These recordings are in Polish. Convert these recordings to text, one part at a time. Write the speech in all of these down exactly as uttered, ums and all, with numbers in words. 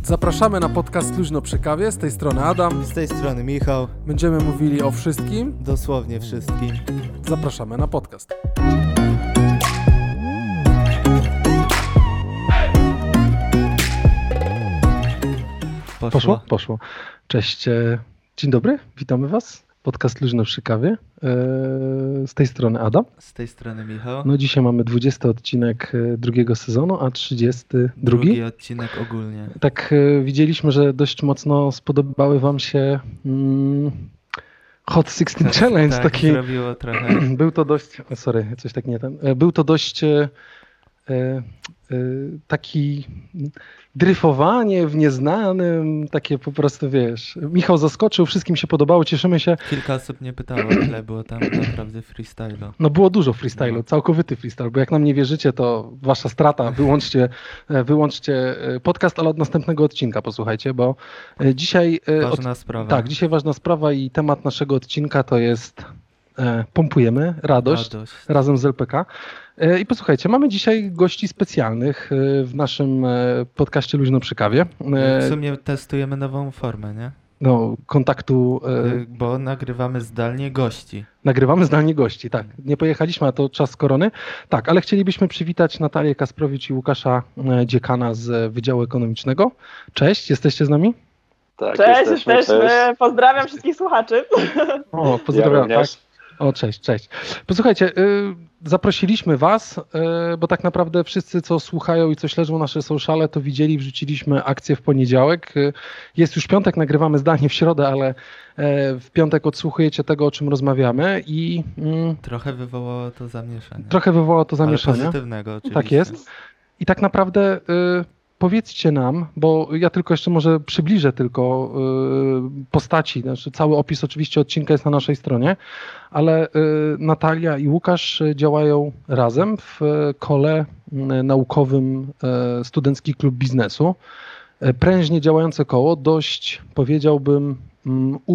Zapraszamy na podcast Luźno przy kawie. Z tej strony Adam. Z tej strony Michał. Będziemy mówili o wszystkim. Dosłownie wszystkim. Zapraszamy na podcast. Poszło? Poszło? Poszło. Cześć. Dzień dobry. Witamy Was. Podcast Luźno przy kawie. Z tej strony Adam. Z tej strony Michał. No dzisiaj mamy dwudziesty odcinek drugiego sezonu, a trzydziesty drugi. Drugi odcinek ogólnie. Tak, widzieliśmy, że dość mocno spodobały Wam się mm, Hot szesnaście Tak, Challenge. tak, taki, zrobiło trochę. Był to dość, sorry, coś tak nie ten. Był to dość e, e, taki dryfowanie w nieznanym, takie po prostu, wiesz, Michał zaskoczył, wszystkim się podobało, cieszymy się. Kilka osób mnie pytało, ile było tam naprawdę freestylu. No było dużo freestylu, No. całkowity freestyle, bo jak nam nie wierzycie, to wasza strata, wyłączcie, wyłączcie podcast, ale od następnego odcinka posłuchajcie, bo dzisiaj... Ważna od... sprawa. Tak, dzisiaj ważna sprawa i temat naszego odcinka to jest e, pompujemy radość, Radość. razem z L P K. I posłuchajcie, mamy dzisiaj gości specjalnych w naszym podcaście Luźno przy kawie. W sumie testujemy nową formę, nie? No, kontaktu. Bo nagrywamy zdalnie gości. Nagrywamy zdalnie gości, tak. Nie pojechaliśmy, a to czas korony. Tak, ale chcielibyśmy przywitać Natalię Kasprowicz i Łukasza Dziekana z Wydziału Ekonomicznego. Cześć, jesteście z nami? Tak, cześć, jesteśmy, jesteśmy. Cześć. Pozdrawiam wszystkich słuchaczy. O, pozdrawiam. Ja tak. O, cześć, cześć. Posłuchajcie, y, zaprosiliśmy was, y, bo tak naprawdę wszyscy, co słuchają i co śledzą nasze sociale, to widzieli, wrzuciliśmy akcję w poniedziałek. Y, jest już piątek, nagrywamy zdalnie w środę, ale y, w piątek odsłuchujecie tego, o czym rozmawiamy i... Y, trochę wywołało to zamieszanie. Trochę wywołało to zamieszanie. Ale pozytywnego oczywiście. Tak jest. I tak naprawdę... Y, Powiedzcie nam, bo ja tylko jeszcze może przybliżę tylko y, postaci, znaczy cały opis oczywiście odcinka jest na naszej stronie, ale y, Natalia i Łukasz działają razem w kole y, naukowym y, Studencki Klub Biznesu. Y, prężnie działające koło, dość powiedziałbym y,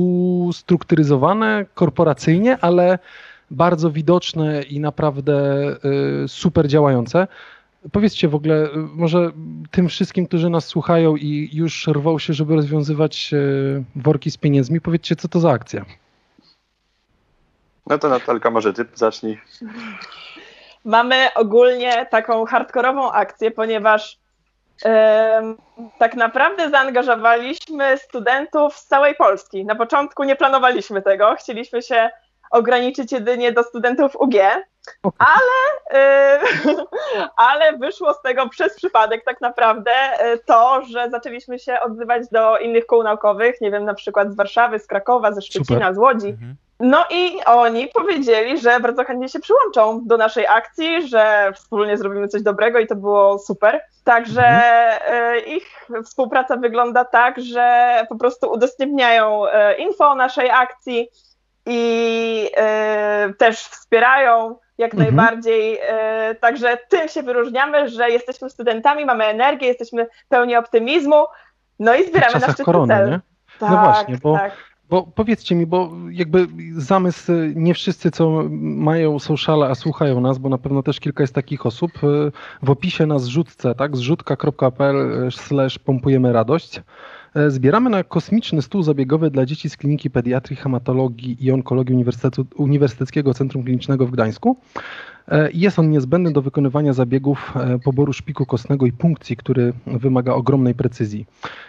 ustrukturyzowane korporacyjnie, ale bardzo widoczne i naprawdę y, super działające. Powiedzcie w ogóle, może tym wszystkim, którzy nas słuchają i już rwą się, żeby rozwiązywać worki z pieniędzmi, powiedzcie, co to za akcja? No to Natalka, może ty zacznij. Mamy ogólnie taką hardkorową akcję, ponieważ yy, tak naprawdę zaangażowaliśmy studentów z całej Polski. Na początku nie planowaliśmy tego, chcieliśmy się ograniczyć jedynie do studentów U G, ale, yy, ale wyszło z tego przez przypadek tak naprawdę to, że zaczęliśmy się odzywać do innych kół naukowych, nie wiem, na przykład z Warszawy, z Krakowa, ze Szczecina, Super. z Łodzi. Mhm. No i oni powiedzieli, że bardzo chętnie się przyłączą do naszej akcji, że wspólnie zrobimy coś dobrego i to było super. Także mhm. ich współpraca wygląda tak, że po prostu udostępniają info o naszej akcji, i y, też wspierają jak mhm. najbardziej, y, także tym się wyróżniamy, że jesteśmy studentami, mamy energię, jesteśmy pełni optymizmu, no i zbieramy na szczytny korony, cel. Nie? Tak, no właśnie, bo, tak. bo powiedzcie mi, bo jakby zamysł, nie wszyscy co mają sociale, a słuchają nas, bo na pewno też kilka jest takich osób, w opisie na zrzutce, tak, zrzutka kropka p l slash pompujemy radość. Zbieramy na kosmiczny stół zabiegowy dla dzieci z Kliniki Pediatrii, Hematologii i Onkologii Uniwersytetu, Uniwersyteckiego Centrum Klinicznego w Gdańsku. Jest on niezbędny do wykonywania zabiegów poboru szpiku kostnego i punkcji, który wymaga ogromnej precyzji.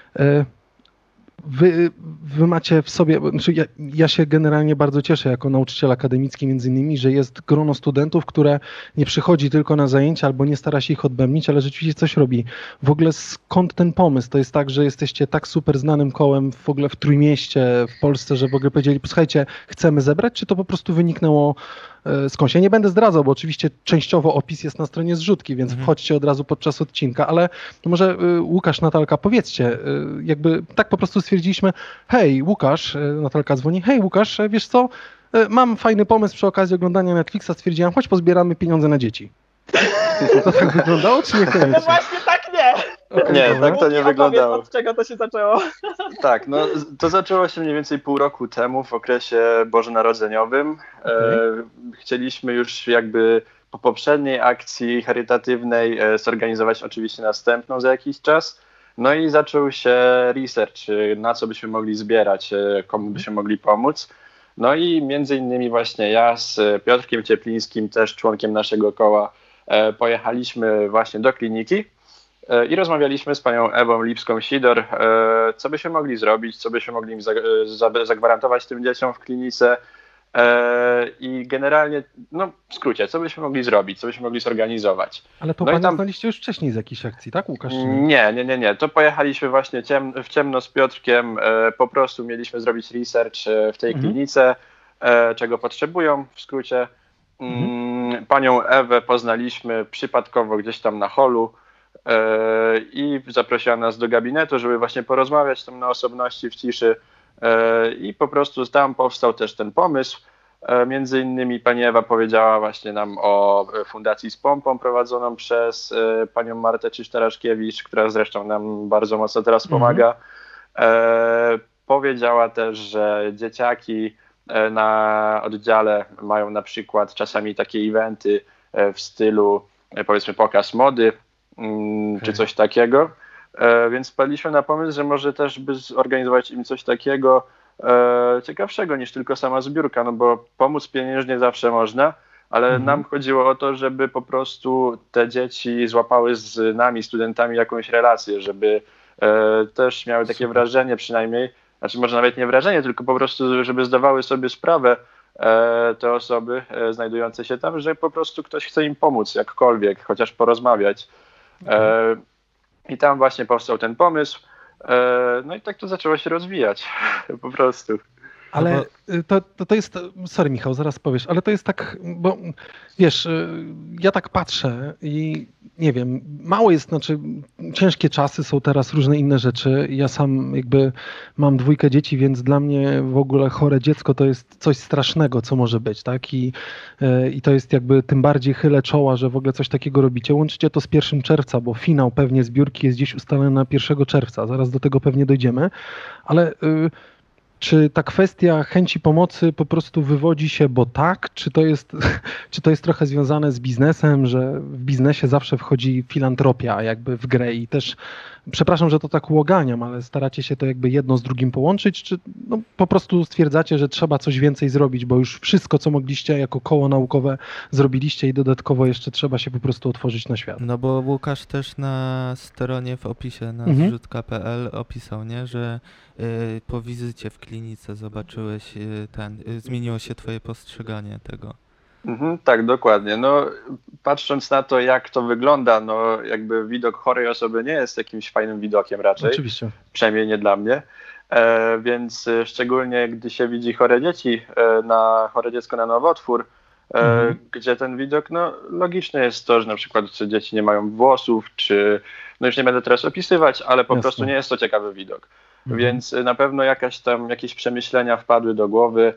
Wy, wy macie w sobie, znaczy ja, ja się generalnie bardzo cieszę jako nauczyciel akademicki między innymi, że jest grono studentów, które nie przychodzi tylko na zajęcia albo nie stara się ich odbębnić, ale rzeczywiście coś robi. W ogóle skąd ten pomysł? To jest tak, że jesteście tak super znanym kołem w ogóle w Trójmieście, w Polsce, że w ogóle powiedzieli, posłuchajcie, chcemy zebrać, czy to po prostu wyniknęło skądś? Ja nie będę zdradzał, bo oczywiście częściowo opis jest na stronie zrzutki, więc mhm. wchodźcie od razu podczas odcinka, ale może Łukasz, Natalka, powiedzcie, jakby tak po prostu stwierdziliśmy, hej Łukasz, Natalka dzwoni, hej Łukasz, wiesz co, mam fajny pomysł przy okazji oglądania Netflixa, stwierdziłam, chodź pozbieramy pieniądze na dzieci. To tak wyglądało, czy nie? No właśnie tak nie. Okay, nie, dobra. tak to nie wyglądało. Od czego to się zaczęło? Tak, no to zaczęło się mniej więcej pół roku temu w okresie bożonarodzeniowym. Okay. E, chcieliśmy już jakby po poprzedniej akcji charytatywnej e, zorganizować oczywiście następną za jakiś czas. No i zaczął się research, y, na co byśmy mogli zbierać, y, komu byśmy mogli pomóc. No i między innymi właśnie ja z Piotrkiem Cieplińskim, też członkiem naszego koła, e, pojechaliśmy właśnie do kliniki e, i rozmawialiśmy z panią Ewą Lipską-Sidor, e, co byśmy mogli zrobić, co byśmy mogli im za, za, zagwarantować tym dzieciom w klinice e, i generalnie, no w skrócie, co byśmy mogli zrobić, co byśmy mogli zorganizować. Ale to No i panie tam- znaliście już wcześniej z jakichś akcji, tak Łukasz? czy nie? Nie, nie, nie, nie. To pojechaliśmy właśnie ciem, w ciemno z Piotrkiem. E, po prostu mieliśmy zrobić research e, w tej Mhm. klinice, e, czego potrzebują w skrócie. Mm, Panią Ewę poznaliśmy przypadkowo gdzieś tam na holu e, i zaprosiła nas do gabinetu, żeby właśnie porozmawiać tam na osobności w ciszy e, i po prostu tam powstał też ten pomysł. E, Między innymi pani Ewa powiedziała właśnie nam o e, Fundacji z Pompą prowadzoną przez e, panią Martę Czysztaraszkiewicz, która zresztą nam bardzo mocno teraz Mhm. pomaga. E, Powiedziała też, że dzieciaki e, na oddziale mają na przykład czasami takie eventy e, w stylu e, powiedzmy pokaz mody mm, czy Okej. coś takiego. E, Więc wpadliśmy na pomysł, że może też by zorganizować im coś takiego e, ciekawszego niż tylko sama zbiórka, no bo pomóc pieniężnie zawsze można, ale Mhm. nam chodziło o to, żeby po prostu te dzieci złapały z nami, studentami, jakąś relację, żeby e, też miały takie Super. wrażenie przynajmniej, znaczy może nawet nie wrażenie, tylko po prostu, żeby zdawały sobie sprawę e, te osoby e, znajdujące się tam, że po prostu ktoś chce im pomóc jakkolwiek, chociaż porozmawiać. E, I tam właśnie powstał ten pomysł. E, No i tak to zaczęło się rozwijać po prostu. Ale No y, to, to, to jest, sorry Michał, zaraz powiesz, ale to jest tak, bo wiesz, y, ja tak patrzę i nie wiem, mało jest, znaczy ciężkie czasy, są teraz różne inne rzeczy. Ja sam jakby mam dwójkę dzieci, więc dla mnie w ogóle chore dziecko to jest coś strasznego, co może być, tak? I, y, i to jest jakby tym bardziej chylę czoła, że w ogóle coś takiego robicie. Łączycie to z pierwszego czerwca, bo finał pewnie zbiórki jest gdzieś ustalony na pierwszego czerwca, zaraz do tego pewnie dojdziemy, ale y, czy ta kwestia chęci pomocy po prostu wywodzi się, bo tak? Czy to jest, czy to jest trochę związane z biznesem, że w biznesie zawsze wchodzi filantropia jakby w grę i też, przepraszam, że to tak uoganiam, ale staracie się to jakby jedno z drugim połączyć, czy no, po prostu stwierdzacie, że trzeba coś więcej zrobić, bo już wszystko, co mogliście jako koło naukowe zrobiliście i dodatkowo jeszcze trzeba się po prostu otworzyć na świat? No bo Łukasz też na stronie w opisie na Mhm. zrzutka kropka pe el opisał, nie, że y, po wizycie w klinice zobaczyłeś y, ten, y, zmieniło się twoje postrzeganie tego. Mhm, tak, dokładnie. No, patrząc na to, jak to wygląda, no jakby widok chorej osoby nie jest jakimś fajnym widokiem raczej, Oczywiście. przynajmniej nie dla mnie. E, więc e, szczególnie gdy się widzi chore dzieci, e, na chore dziecko na nowotwór, e, Mhm. gdzie ten widok, no logiczne jest to, że na przykład czy dzieci nie mają włosów, czy, no już nie będę teraz opisywać, ale po Jasne. prostu nie jest to ciekawy widok. Mhm. Więc e, na pewno jakaś tam, jakieś przemyślenia wpadły do głowy,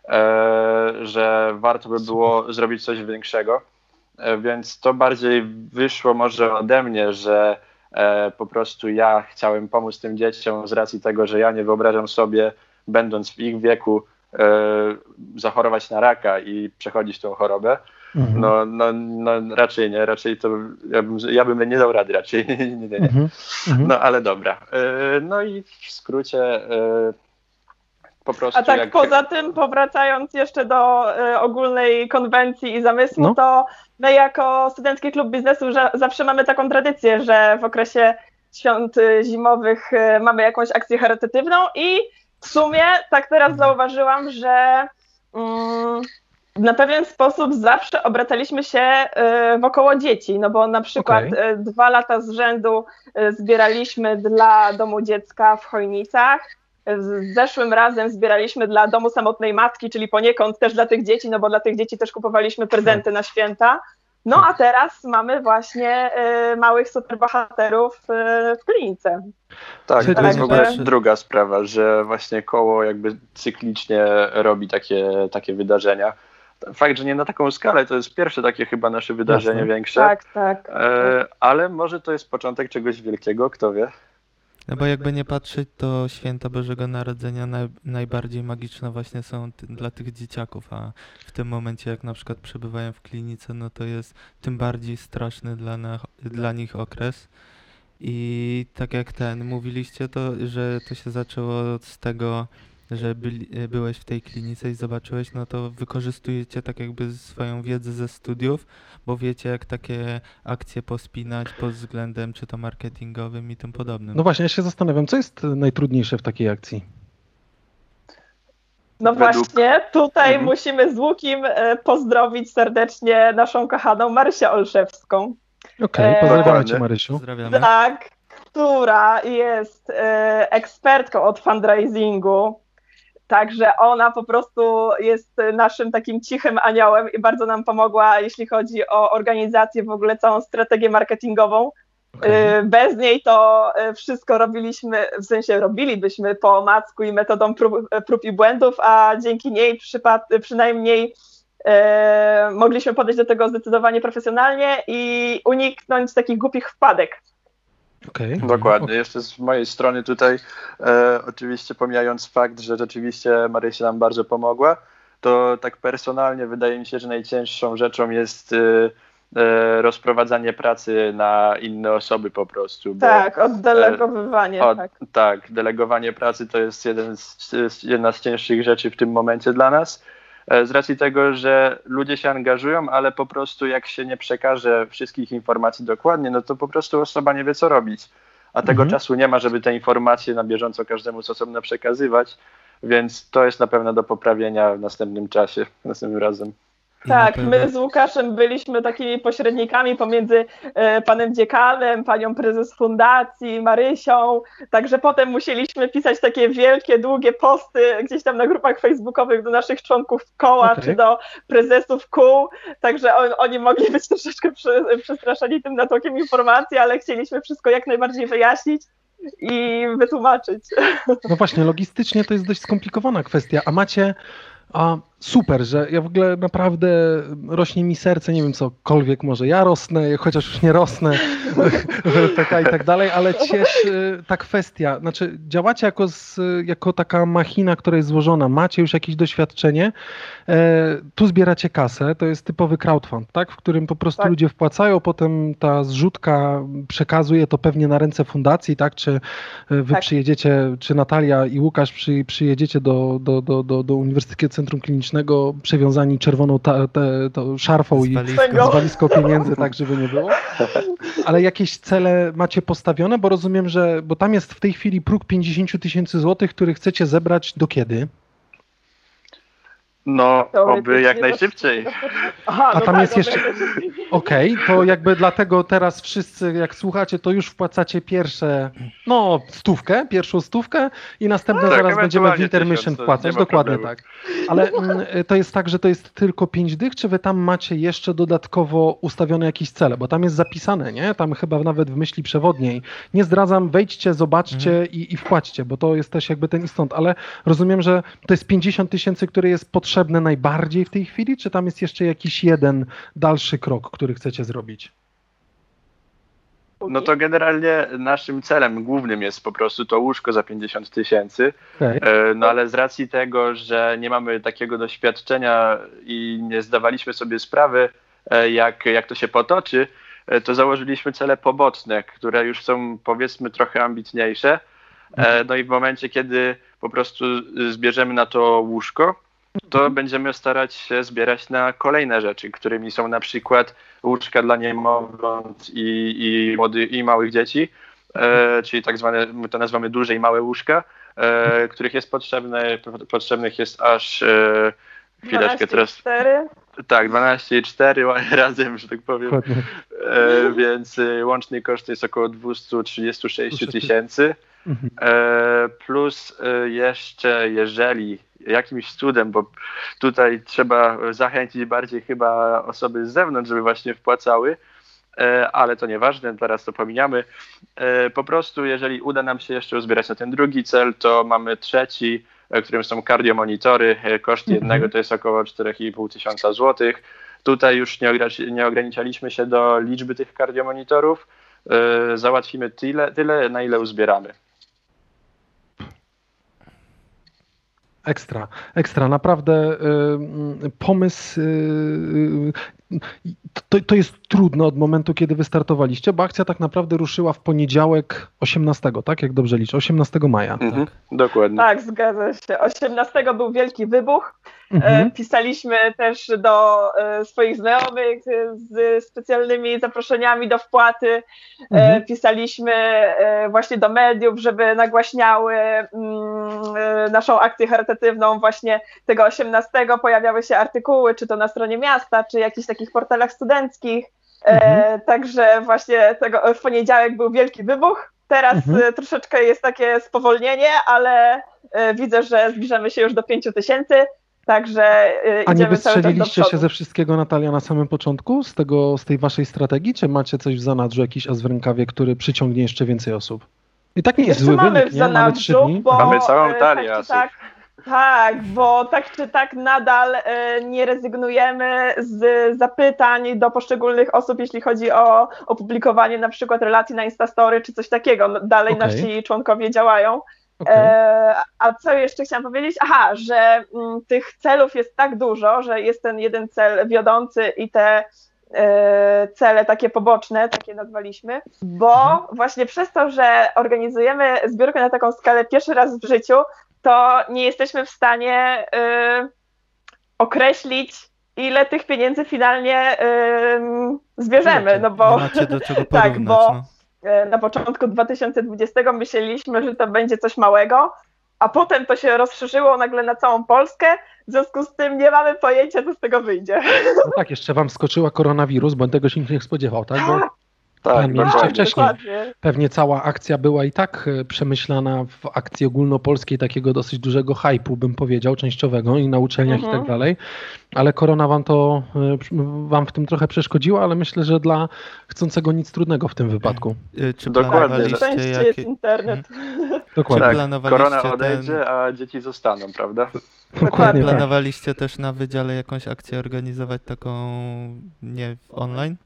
e, że warto by było zrobić coś większego. E, Więc to bardziej wyszło może ode mnie, że e, po prostu ja chciałem pomóc tym dzieciom z racji tego, że ja nie wyobrażam sobie, będąc w ich wieku, e, zachorować na raka i przechodzić tą chorobę. Mhm. No, no, no raczej nie, raczej to ja bym, ja bym nie dał rady, raczej nie, nie, nie. nie. Mhm. Mhm. No ale dobra. E, No i w skrócie e, po prostu A tak jak... poza tym, powracając jeszcze do y, ogólnej konwencji i zamysłu, No. to my jako Studencki Klub Biznesu że, zawsze mamy taką tradycję, że w okresie świąt y, zimowych y, mamy jakąś akcję charytatywną i w sumie tak teraz zauważyłam, że mm, na pewien sposób zawsze obracaliśmy się y, wokoło dzieci, no bo na przykład Okej. y, dwa lata z rzędu y, zbieraliśmy dla Domu Dziecka w Chojnicach. Z zeszłym razem zbieraliśmy dla Domu Samotnej Matki, czyli poniekąd też dla tych dzieci, no bo dla tych dzieci też kupowaliśmy prezenty na święta. No a teraz mamy właśnie y, małych superbohaterów y, w klinice. Tak, Czyli to jest w jakby- ogóle druga sprawa, że właśnie koło jakby cyklicznie robi takie, takie wydarzenia. Fakt, że nie na taką skalę, to jest pierwsze takie chyba nasze wydarzenie Jasne. większe, Tak, tak. e, ale może to jest początek czegoś wielkiego, kto wie. No bo jakby nie patrzeć, to święta Bożego Narodzenia naj, najbardziej magiczne właśnie są ty, dla tych dzieciaków, a w tym momencie jak na przykład przebywają w klinice, no to jest tym bardziej straszny dla, na, dla nich okres. I tak jak ten, mówiliście to, że to się zaczęło z tego, że byli, byłeś w tej klinice i zobaczyłeś, no to wykorzystujecie tak jakby swoją wiedzę ze studiów, bo wiecie jak takie akcje pospinać pod względem czy to marketingowym i tym podobnym. No właśnie, ja się zastanawiam, co jest najtrudniejsze w takiej akcji? No Według- właśnie, tutaj Mhm. musimy z Łukim e, pozdrowić serdecznie naszą kochaną Marysię Olszewską. Okej, Eee, pozdrawiamy Dokładnie. cię, Marysiu. Pozdrawiamy. Tak, która jest e, ekspertką od fundraisingu. Także ona po prostu jest naszym takim cichym aniołem i bardzo nam pomogła, jeśli chodzi o organizację, w ogóle całą strategię marketingową. Okej. Y, Bez niej to y, wszystko robiliśmy, w sensie robilibyśmy po omacku i metodą prób, prób i błędów, a dzięki niej przypad- przynajmniej e, mogliśmy podejść do tego zdecydowanie profesjonalnie i uniknąć takich głupich wpadek. Okej. Dokładnie. Jeszcze z mojej strony tutaj, e, oczywiście pomijając fakt, że rzeczywiście Marysia nam bardzo pomogła, to tak personalnie wydaje mi się, że najcięższą rzeczą jest e, e, rozprowadzanie pracy na inne osoby po prostu. Bo, Tak, oddelegowywanie. o, tak. tak, delegowanie pracy to jest jeden z, z, jedna z cięższych rzeczy w tym momencie dla nas. E, Z racji tego, że ludzie się angażują, ale po prostu jak się nie przekaże wszystkich informacji dokładnie, no to po prostu osoba nie wie, co robić. A tego Mhm. czasu nie ma, żeby te informacje na bieżąco każdemu z osobna przekazywać, więc to jest na pewno do poprawienia w następnym czasie, następnym razem. I na Tak, pewno- my z Łukaszem byliśmy takimi pośrednikami pomiędzy e, panem dziekanem, panią prezes fundacji, Marysią, także potem musieliśmy pisać takie wielkie, długie posty gdzieś tam na grupach facebookowych do naszych członków koła Okej. czy do prezesów kół, także on, oni mogli być troszeczkę przy, przestraszeni tym natokiem informacji, ale chcieliśmy wszystko jak najbardziej wyjaśnić i wytłumaczyć. No właśnie, logistycznie to jest dość skomplikowana kwestia, a macie a, super, że ja w ogóle naprawdę rośnie mi serce, nie wiem cokolwiek, może ja rosnę, chociaż już nie rosnę w L P K i tak dalej, ale cieszy ta kwestia, znaczy działacie jako, z, jako taka machina, która jest złożona, macie już jakieś doświadczenie, e, tu zbieracie kasę, to jest typowy crowdfund, tak, w którym po prostu Tak. ludzie wpłacają, potem ta zrzutka przekazuje to pewnie na ręce fundacji, tak, czy wy Tak. przyjedziecie, czy Natalia i Łukasz przy, przyjedziecie do, do, do, do, do Uniwersyteckiego Centrum Klinicznego przewiązani czerwoną ta, te, to szarfą Z i walizką. Tego. z walizką pieniędzy, tak żeby nie było. Ale jakieś cele macie postawione, bo rozumiem, że, bo tam jest w tej chwili próg pięćdziesiąt tysięcy złotych, który chcecie zebrać do kiedy? No, oby Teoretycznie jak to- najszybciej. Aha, A no tam tak, jest no jeszcze- tak. Okej, to jakby dlatego teraz wszyscy, jak słuchacie, to już wpłacacie pierwsze, no stówkę, pierwszą stówkę i następne Tak, zaraz będziemy w ewentualnie intermission tysiąc, to wpłacać, nie ma dokładnie problemu. tak. Ale mm, to jest tak, że to jest tylko pięć dych, czy wy tam macie jeszcze dodatkowo ustawione jakieś cele, bo tam jest zapisane, nie? Tam chyba nawet w myśli przewodniej. Nie zdradzam, wejdźcie, zobaczcie i, i wpłaćcie, bo to jest też jakby ten i stąd, ale rozumiem, że to jest pięćdziesiąt tysięcy, które jest potrzebne najbardziej w tej chwili, czy tam jest jeszcze jakiś jeden dalszy krok, który chcecie zrobić? No to generalnie naszym celem głównym jest po prostu to łóżko za pięćdziesiąt tysięcy. Okej. E, No ale z racji tego, że nie mamy takiego doświadczenia i nie zdawaliśmy sobie sprawy, e, jak, jak to się potoczy, e, to założyliśmy cele poboczne, które już są powiedzmy trochę ambitniejsze. E, No i w momencie, kiedy po prostu zbierzemy na to łóżko, to będziemy starać się zbierać na kolejne rzeczy, którymi są na przykład łóżka dla niemowląt i, i, młody, i małych dzieci, e, czyli tak zwane, my to nazywamy duże i małe łóżka, e, których jest potrzebne, potrzebnych jest aż e, chwileczkę teraz, cztery. tak, dwanaście i cztery razem, że tak powiem, Dokładnie. e, więc e, łączny koszt jest około dwieście trzydzieści sześć tysięcy. Mhm. E, plus e, jeszcze jeżeli jakimś cudem, bo tutaj trzeba zachęcić bardziej chyba osoby z zewnątrz, żeby właśnie wpłacały, e, ale to nieważne, teraz to pominiamy. E, po prostu jeżeli uda nam się jeszcze uzbierać na ten drugi cel, to mamy trzeci, e, którym są kardiomonitory. E, koszt Mhm. jednego to jest około cztery i pół tysiąca złotych. Tutaj już nie, ogra- nie ograniczaliśmy się do liczby tych kardiomonitorów. E, załatwimy tyle, tyle, na ile uzbieramy. Ekstra, ekstra. Naprawdę y, pomysł y, to, to jest trudne od momentu, kiedy wystartowaliście, bo akcja tak naprawdę ruszyła w poniedziałek osiemnastego, tak? Jak dobrze liczę, osiemnastego maja. Mhm, Tak. dokładnie. Tak, zgadza się. osiemnastego był wielki wybuch. Mhm. E, Pisaliśmy też do e, swoich znajomych e, z specjalnymi zaproszeniami do wpłaty. E, Mhm. Pisaliśmy e, właśnie do mediów, żeby nagłaśniały mm, e, naszą akcję charytatywną właśnie tego osiemnastego. Pojawiały się artykuły, czy to na stronie miasta, czy jakichś takich portalach studenckich. E, Mhm. Także właśnie tego, w poniedziałek był wielki wybuch. Teraz Mhm. e, troszeczkę jest takie spowolnienie, ale e, widzę, że zbliżamy się już do pięciu tysięcy. Także e, A nie idziemy cały czas do wystrzeliliście się przodu. ze wszystkiego, Natalia, na samym początku z tego, z tej waszej strategii, czy macie coś w zanadrzu, jakiś as w rękawie, który przyciągnie jeszcze więcej osób? I tak nie jest Jeszcze zły mamy wynik, w nie? Mamy trzy zanadrzu, dni. bo Mamy całą e, talię tak, czy asów. tak, tak, bo tak czy tak nadal e, nie rezygnujemy z zapytań do poszczególnych osób, jeśli chodzi o opublikowanie na przykład relacji na Instastory czy coś takiego. No, dalej Okej. nasi członkowie działają. Okej. E, a co jeszcze chciałam powiedzieć? Aha, że mm, tych celów jest tak dużo, że jest ten jeden cel wiodący i te e, cele takie poboczne, takie nazwaliśmy, bo Mhm. właśnie przez to, że organizujemy zbiórkę na taką skalę pierwszy raz w życiu, to nie jesteśmy w stanie e, określić, ile tych pieniędzy finalnie e, zbierzemy, no bo Nie macie do czego tak, porównać, bo no. e, na początku dwa tysiące dwudziestego myśleliśmy, że to będzie coś małego, a potem to się rozszerzyło nagle na całą Polskę, w związku z tym nie mamy pojęcia, co z tego wyjdzie. No tak, jeszcze wam skoczyła koronawirus, bo tego się nikt nie spodziewał, tak? Bo Tak, mieliście dokładnie. wcześniej. Dokładnie. Pewnie cała akcja była i tak e, przemyślana w akcji ogólnopolskiej, takiego dosyć dużego hype'u, bym powiedział, częściowego i na uczelniach Mhm. i tak dalej, ale korona wam to, e, wam w tym trochę przeszkodziła, ale myślę, że dla chcącego nic trudnego w tym wypadku. Y, Czy Dokładnie. Na planowaliście szczęście jest jakie... internet. Dokładnie. Tak, planowaliście korona ten- odejdzie, a dzieci zostaną, prawda? Dokładnie tak. Planowaliście też na wydziale jakąś akcję organizować taką, nie, online?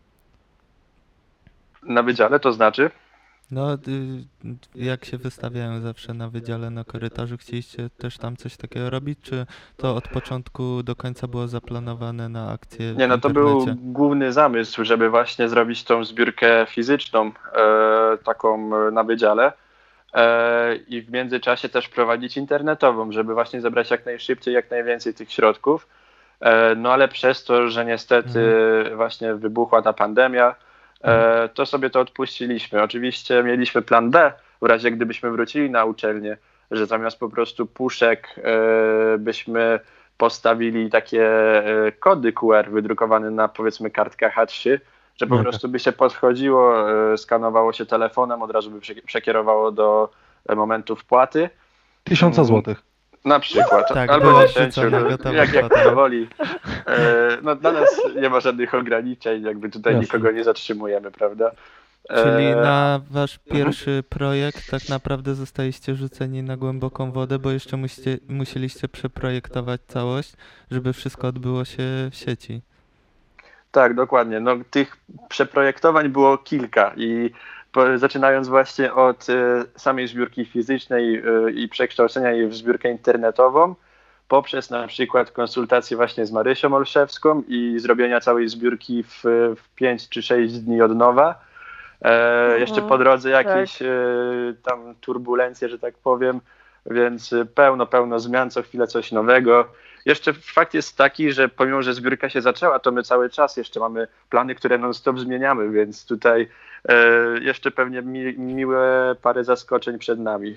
Na wydziale to znaczy? No, y, jak się wystawiają zawsze na wydziale, na korytarzu, chcieliście też tam coś takiego robić, czy to od początku do końca było zaplanowane na akcję w Nie, no to był internecie? główny zamysł, żeby właśnie zrobić tą zbiórkę fizyczną, e, taką e, na wydziale e, i w międzyczasie też prowadzić internetową, żeby właśnie zebrać jak najszybciej, jak najwięcej tych środków. E, no ale przez to, że niestety właśnie wybuchła ta pandemia, e, to sobie to odpuściliśmy. Oczywiście mieliśmy plan B, w razie gdybyśmy wrócili na uczelnię, że zamiast po prostu puszek e, byśmy postawili takie e, kody Q R wydrukowane na, powiedzmy, kartkach A trzy, że po Dobra. prostu by się podchodziło, e, skanowało się telefonem, od razu by prze- przekierowało do e, momentu wpłaty. Tysiąca Mm. złotych. Na przykład, Tak, albo była dziesięciu, wrzucona no, gotowa jak, jak kwota. kto woli. E, no, dla nas nie ma żadnych ograniczeń, jakby tutaj Jasne. nikogo nie zatrzymujemy, prawda? E, Czyli na wasz pierwszy projekt tak naprawdę zostaliście rzuceni na głęboką wodę, bo jeszcze musicie, musieliście przeprojektować całość, żeby wszystko odbyło się w sieci. Tak, dokładnie. No, tych przeprojektowań było kilka i po, zaczynając właśnie od e, samej zbiórki fizycznej e, i przekształcenia jej w zbiórkę internetową, poprzez na przykład konsultacje właśnie z Marysią Olszewską i zrobienia całej zbiórki w, w pięć czy sześć dni od nowa. E, jeszcze po drodze jakieś e, tam turbulencje, że tak powiem, więc pełno, pełno zmian, co chwilę coś nowego. Jeszcze fakt jest taki, że pomimo, że zbiórka się zaczęła, to my cały czas jeszcze mamy plany, które non-stop zmieniamy, więc tutaj e, jeszcze pewnie mi, miłe parę zaskoczeń przed nami.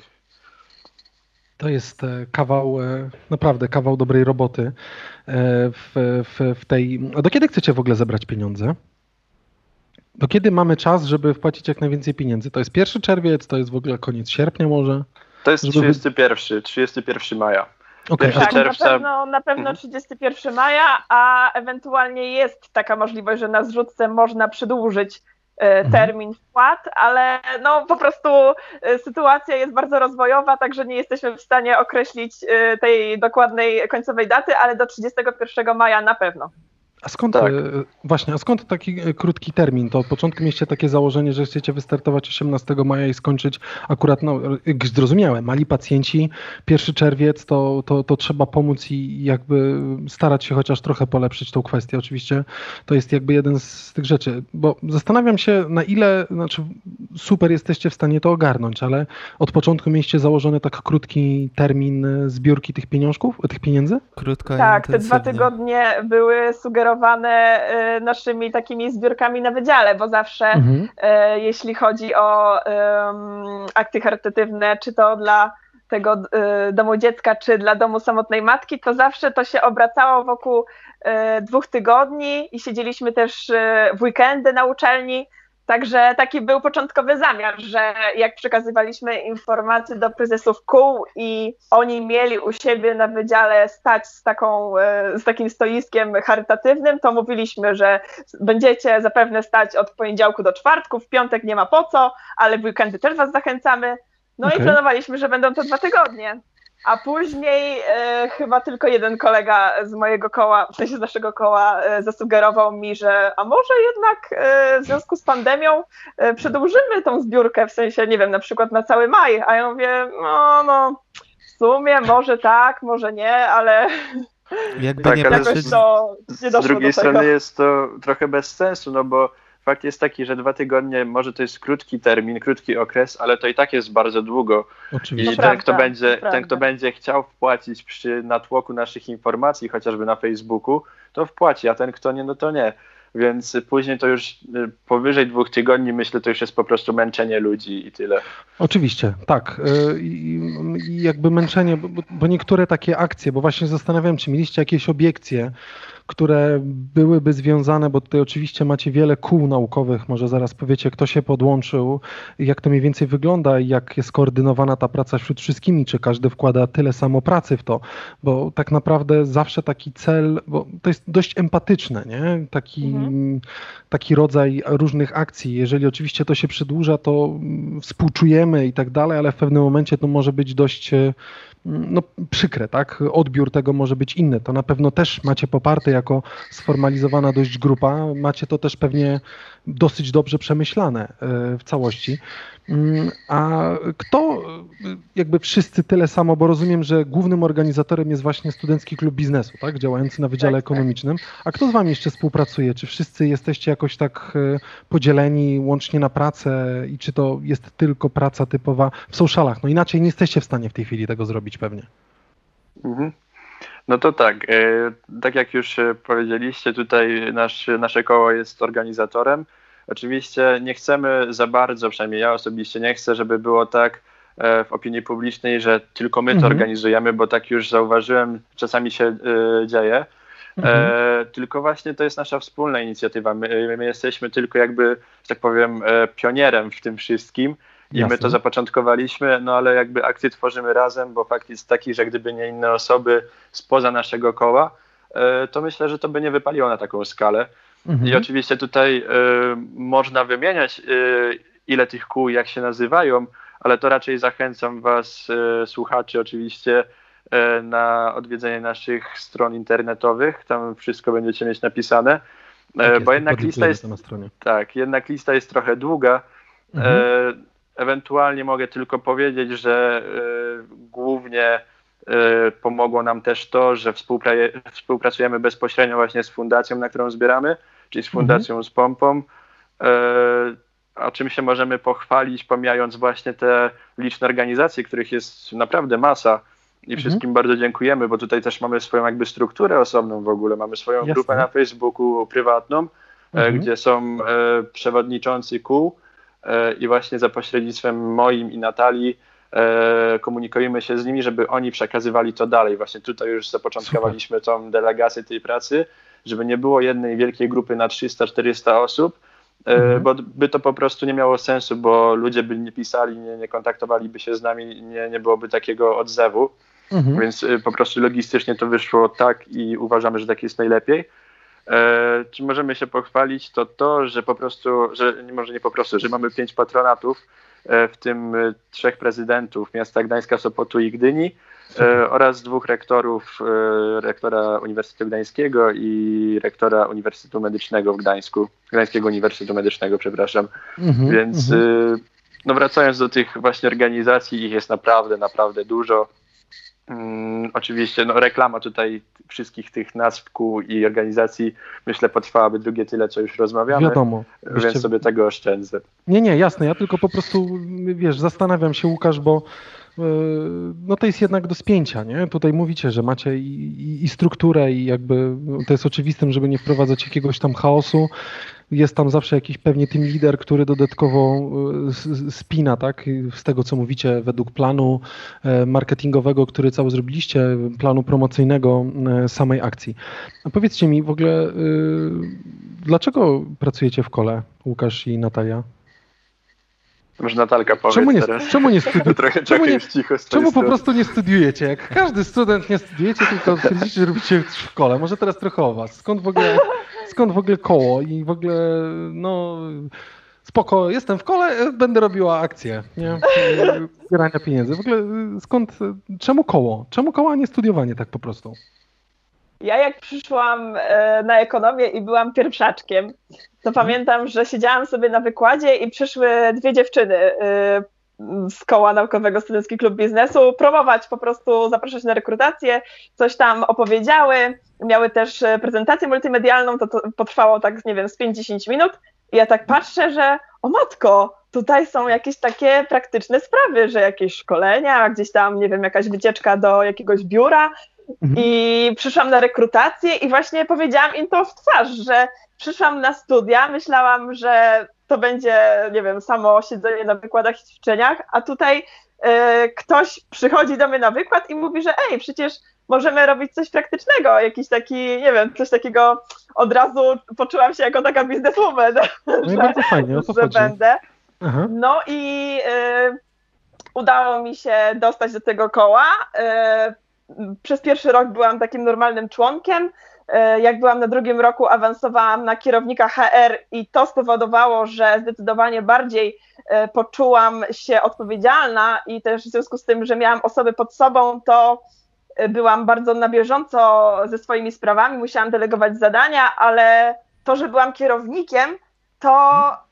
To jest e, kawał, e, naprawdę kawał dobrej roboty e, w, w, w tej... A do kiedy chcecie w ogóle zebrać pieniądze? Do kiedy mamy czas, żeby wpłacić jak najwięcej pieniędzy? To jest pierwszy czerwiec, to jest w ogóle koniec sierpnia może? To jest Żeby- trzydziestego pierwszego, trzydziestego pierwszego maja. Okej, Pierwszy a Tak, na czerwca. pewno, na pewno Mhm. trzydziestego pierwszego maja, a ewentualnie jest taka możliwość, że na zrzutce można przedłużyć e, Mhm. termin wpłat, ale no po prostu e, sytuacja jest bardzo rozwojowa, także nie jesteśmy w stanie określić e, tej dokładnej końcowej daty, ale do trzydziestego pierwszego maja na pewno. A skąd, Tak. e, właśnie, a skąd taki e, krótki termin? To od początku mieliście takie założenie, że chcecie wystartować osiemnastego maja i skończyć akurat, no, jak zrozumiałem, mali pacjenci, pierwszy czerwiec, to, to, to trzeba pomóc i jakby starać się chociaż trochę polepszyć tą kwestię. Oczywiście to jest jakby jeden z tych rzeczy, bo zastanawiam się, na ile, znaczy super jesteście w stanie to ogarnąć, ale od początku mieliście założony tak krótki termin e, zbiórki tych pieniążków, tych pieniędzy? Krótko i Tak, te dwa intensywnie. tygodnie były sugerowane y, naszymi takimi zbiórkami na wydziale, bo zawsze Mhm. y, jeśli chodzi o ym, akty charytatywne, czy to dla tego y, domu dziecka, czy dla domu samotnej matki, to zawsze to się obracało wokół y, dwóch tygodni i siedzieliśmy też y, w weekendy na uczelni. Także taki był początkowy zamiar, że jak przekazywaliśmy informacje do prezesów kół i oni mieli u siebie na wydziale stać z, taką, e, z takim stoiskiem charytatywnym, to mówiliśmy, że będziecie zapewne stać od poniedziałku do czwartku, w piątek nie ma po co, ale w weekendy też was zachęcamy. No Okej. i planowaliśmy, że będą to dwa tygodnie. A później e, chyba tylko jeden kolega z mojego koła, w sensie z naszego koła, e, zasugerował mi, że a może jednak e, w związku z pandemią e, przedłużymy tą zbiórkę, w sensie, nie wiem, na przykład na cały maj. A ja mówię, no, no, w sumie może tak, może nie, ale Jakby Tak, nie ale patrzeć, jakoś to nie Z doszło drugiej do tego. strony jest to trochę bez sensu, no bo fakt jest taki, że dwa tygodnie może to jest krótki termin, krótki okres, ale to i tak jest bardzo długo. I Oczywiście. To ten, prawda, kto będzie, to prawda. ten, kto będzie chciał wpłacić przy natłoku naszych informacji, chociażby na Facebooku, to wpłaci, a ten, kto nie, no to nie. Więc później to już y, powyżej dwóch tygodni, myślę, to już jest po prostu męczenie ludzi i tyle. Oczywiście, tak. Y, I i jakby męczenie, bo, bo niektóre takie akcje, bo właśnie zastanawiam, czy mieliście jakieś obiekcje, które byłyby związane, bo tutaj oczywiście macie wiele kół naukowych, może zaraz powiecie, kto się podłączył, jak to mniej więcej wygląda i jak jest koordynowana ta praca wśród wszystkimi, czy każdy wkłada tyle samo pracy w to, bo tak naprawdę zawsze taki cel, bo to jest dość empatyczne, nie? Taki, Mhm. taki rodzaj różnych akcji. Jeżeli oczywiście to się przedłuża, to mm, współczujemy i tak dalej, ale w pewnym momencie to może być dość e, no, przykre, tak? Odbiór tego może być inny. To na pewno też macie poparte jako sformalizowana dość grupa, macie to też pewnie dosyć dobrze przemyślane e, w całości. Mm, A kto, e, jakby wszyscy tyle samo, bo rozumiem, że głównym organizatorem jest właśnie Studencki Klub Biznesu, tak? Działający na Wydziale Tak, tak. Ekonomicznym. A kto z wami jeszcze współpracuje? Czy wszyscy jesteście jakoś tak e, podzieleni łącznie na pracę i czy to jest tylko praca typowa w socialach? No inaczej nie jesteście w stanie w tej chwili tego zrobić pewnie. Mhm. No to tak, e, tak jak już e, powiedzieliście, tutaj nasz, nasze koło jest organizatorem. Oczywiście nie chcemy za bardzo, przynajmniej ja osobiście nie chcę, żeby było tak e, w opinii publicznej, że tylko my to Mhm. organizujemy, bo tak już zauważyłem, czasami się e, dzieje. Mhm. E, tylko właśnie to jest nasza wspólna inicjatywa. My, my jesteśmy tylko jakby, że tak powiem, e, pionierem w tym wszystkim. I Jasne. my to zapoczątkowaliśmy, no ale jakby akcje tworzymy razem, bo fakt jest taki, że gdyby nie inne osoby spoza naszego koła, e, to myślę, że to by nie wypaliło na taką skalę. Mhm. I oczywiście tutaj e, można wymieniać, e, ile tych kół, jak się nazywają, ale to raczej zachęcam was, e, słuchaczy oczywiście, e, na odwiedzenie naszych stron internetowych. Tam wszystko będziecie mieć napisane, e, Tak jest, bo jednak podlinkujemy lista jest to na stronie. tak, jednak lista jest trochę długa. Mhm. E, ewentualnie mogę tylko powiedzieć, że e, głównie e, pomogło nam też to, że współpra- współpracujemy bezpośrednio właśnie z fundacją, na którą zbieramy, czyli z fundacją z pompą. E, a czym się możemy pochwalić, pomijając właśnie te liczne organizacje, których jest naprawdę masa. I Mhm. wszystkim bardzo dziękujemy, bo tutaj też mamy swoją jakby strukturę osobną w ogóle. Mamy swoją Jasne. grupę na Facebooku prywatną, e, Mhm. gdzie są e, przewodniczący kół e, i właśnie za pośrednictwem moim i Natalii e, komunikujemy się z nimi, żeby oni przekazywali to dalej. Właśnie tutaj już zapoczątkowaliśmy tą delegację tej pracy, żeby nie było jednej wielkiej grupy na trzysta czterysta osób, e, Mhm. bo by to po prostu nie miało sensu, bo ludzie by nie pisali, nie, nie kontaktowaliby się z nami, nie, nie byłoby takiego odzewu. Mhm. Więc y, po prostu logistycznie to wyszło tak i uważamy, że tak jest najlepiej. E, czy możemy się pochwalić, to to, że po prostu, że może nie po prostu, że mamy pięć patronatów, e, w tym y, trzech prezydentów miasta Gdańska, Sopotu i Gdyni e, oraz dwóch rektorów, e, rektora Uniwersytetu Gdańskiego i rektora Uniwersytetu Medycznego w Gdańsku, Gdańskiego Uniwersytetu Medycznego, przepraszam. Mhm, Więc mhm. e, no wracając do tych właśnie organizacji, ich jest naprawdę, naprawdę dużo. Hmm, oczywiście no, reklama tutaj wszystkich tych nazw kół i organizacji, myślę, potrwałaby drugie tyle, co już rozmawiamy, Wiadomo. więc Byście- sobie tego oszczędzę. Nie, nie, jasne, ja tylko po prostu, wiesz, zastanawiam się, Łukasz, bo yy, no to jest jednak do spięcia, nie? Tutaj mówicie, że macie i, i, i strukturę i jakby no, to jest oczywistym, żeby nie wprowadzać jakiegoś tam chaosu. Jest tam zawsze jakiś pewnie team lider, który dodatkowo yy, s- spina, tak? Z tego, co mówicie, według planu yy, marketingowego, który cały zrobiliście, planu promocyjnego yy, samej akcji. A powiedzcie mi w ogóle, yy, dlaczego pracujecie w kole, Łukasz i Natalia? Może Natalka powiedz Czemu nie, teraz. czemu nie, studi- trochę czemu trochę nie, już cicho z twojej czemu po strony. prostu nie studiujecie? Jak każdy student nie studiujecie, tylko twierdzicie, że robicie w szkole. Może teraz trochę o was. Skąd w ogóle, skąd w ogóle koło i w ogóle, no spoko, jestem w kole, będę robiła akcję, nie? Zbierania pieniędzy. W ogóle skąd, czemu koło? Czemu koło, a nie studiowanie tak po prostu? Ja jak przyszłam e, na ekonomię i byłam pierwszaczkiem, to pamiętam, że siedziałam sobie na wykładzie i przyszły dwie dziewczyny e, z koła naukowego Studencki Klub Biznesu promować, po prostu zapraszać na rekrutację, coś tam opowiedziały, miały też e, prezentację multimedialną, to, to potrwało tak, nie wiem, z pięć do dziesięciu minut i ja tak patrzę, że o matko, tutaj są jakieś takie praktyczne sprawy, że jakieś szkolenia, gdzieś tam, nie wiem, jakaś wycieczka do jakiegoś biura. I przyszłam na rekrutację i właśnie powiedziałam im to w twarz, że przyszłam na studia, myślałam, że to będzie, nie wiem, samo siedzenie na wykładach i ćwiczeniach, a tutaj y, ktoś przychodzi do mnie na wykład i mówi, że ej, przecież możemy robić coś praktycznego, jakiś taki, nie wiem, coś takiego, od razu poczułam się jako taka bizneswoman, No i że, bardzo fajnie, o to że chodzi. będę. Aha. No i y, udało mi się dostać do tego koła. Y, Przez pierwszy rok byłam takim normalnym członkiem. Jak byłam na drugim roku, awansowałam na kierownika H R i to spowodowało, że zdecydowanie bardziej poczułam się odpowiedzialna i też w związku z tym, że miałam osoby pod sobą, to byłam bardzo na bieżąco ze swoimi sprawami, musiałam delegować zadania, ale to, że byłam kierownikiem, to...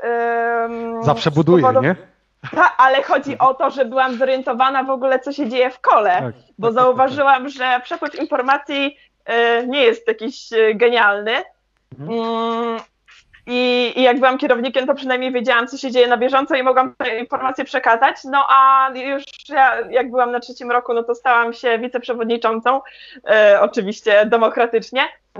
Um, Zawsze buduje, spowodow- nie? Ta, ale chodzi o to, że byłam zorientowana w ogóle, co się dzieje w kole, Tak, bo tak, tak, zauważyłam, że przepływ informacji y, nie jest jakiś y, genialny. Mhm. Mm, i, I jak byłam kierownikiem, to przynajmniej wiedziałam, co się dzieje na bieżąco i mogłam te informacje przekazać. No a już ja, jak byłam na trzecim roku, no to stałam się wiceprzewodniczącą, y, oczywiście demokratycznie.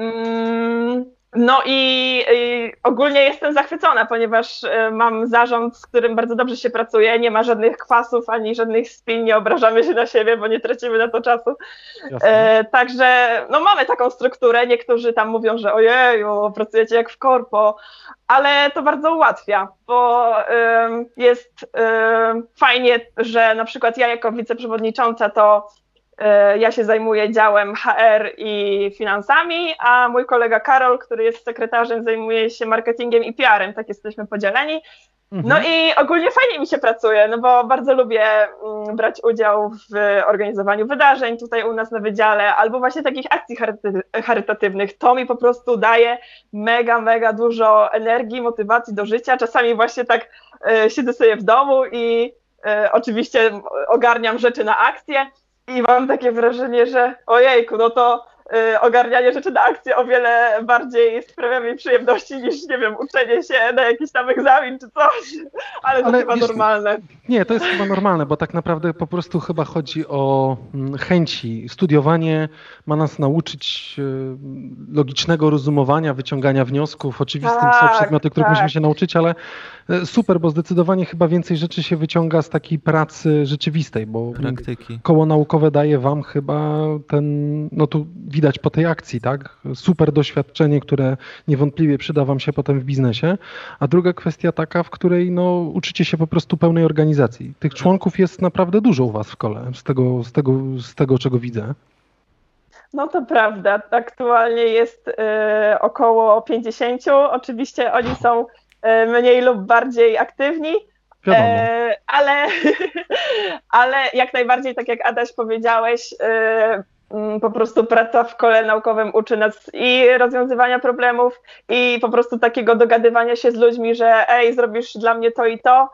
Mm, No i, i ogólnie jestem zachwycona, ponieważ y, mam zarząd, z którym bardzo dobrze się pracuje, nie ma żadnych kwasów ani żadnych spin, nie obrażamy się na siebie, bo nie tracimy na to czasu. Jasne. E, także no, mamy taką strukturę, niektórzy tam mówią, że ojeju, pracujecie jak w korpo, ale to bardzo ułatwia, bo ym, jest ym, fajnie, że na przykład ja jako wiceprzewodnicząca to ja się zajmuję działem H R i finansami, a mój kolega Karol, który jest sekretarzem, zajmuje się marketingiem i P R-em, tak jesteśmy podzieleni. No Mhm. i ogólnie fajnie mi się pracuje, no bo bardzo lubię mm, brać udział w organizowaniu wydarzeń tutaj u nas na wydziale, albo właśnie takich akcji charyty- charytatywnych. To mi po prostu daje mega, mega dużo energii, motywacji do życia. Czasami właśnie tak e, siedzę sobie w domu i e, oczywiście ogarniam rzeczy na akcje, i mam takie wrażenie, że ojejku, no to y, ogarnianie rzeczy na akcję o wiele bardziej sprawia mi przyjemności niż, nie wiem, uczenie się na jakiś tam egzamin czy coś, ale to Ale chyba wiesz, normalne. Nie, to jest chyba normalne, bo tak naprawdę po prostu chyba chodzi o mm, chęci. Studiowanie ma nas nauczyć e, logicznego rozumowania, wyciągania wniosków. Oczywistym są Tak, przedmioty, których tak. musimy się nauczyć, ale e, super, bo zdecydowanie chyba więcej rzeczy się wyciąga z takiej pracy rzeczywistej, bo Praktyki. koło naukowe daje wam chyba ten, no tu widać po tej akcji, tak? Super doświadczenie, które niewątpliwie przyda wam się potem w biznesie. A druga kwestia taka, w której no, uczycie się po prostu pełnej organizacji. Tych członków jest naprawdę dużo u was w kole, z tego, z tego, z tego czego widzę. No to prawda, aktualnie jest y, około pięćdziesięciu, oczywiście oni są y, mniej lub bardziej aktywni, Wiadomo. E, ale, ale jak najbardziej, tak jak Adaś powiedziałeś, e, po prostu praca w kole naukowym uczy nas i rozwiązywania problemów, i po prostu takiego dogadywania się z ludźmi, że ej, zrobisz dla mnie to i to.